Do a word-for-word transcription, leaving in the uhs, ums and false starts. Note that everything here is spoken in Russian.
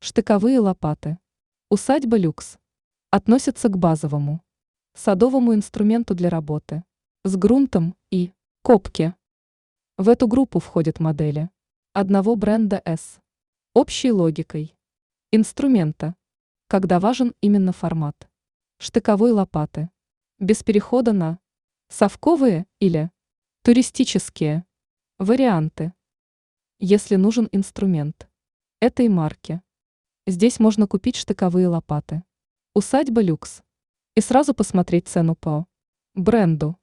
Штыковые лопаты. Усадьба люкс. Относятся к базовому садовому инструменту для работы с грунтом и копки. В эту группу входят модели одного бренда с общей логикой инструмента, когда важен именно формат штыковой лопаты, без перехода на совковые или туристические варианты. Если нужен инструмент этой марки, здесь можно купить штыковые лопаты. Усадьба люкс. И сразу посмотреть цену по бренду.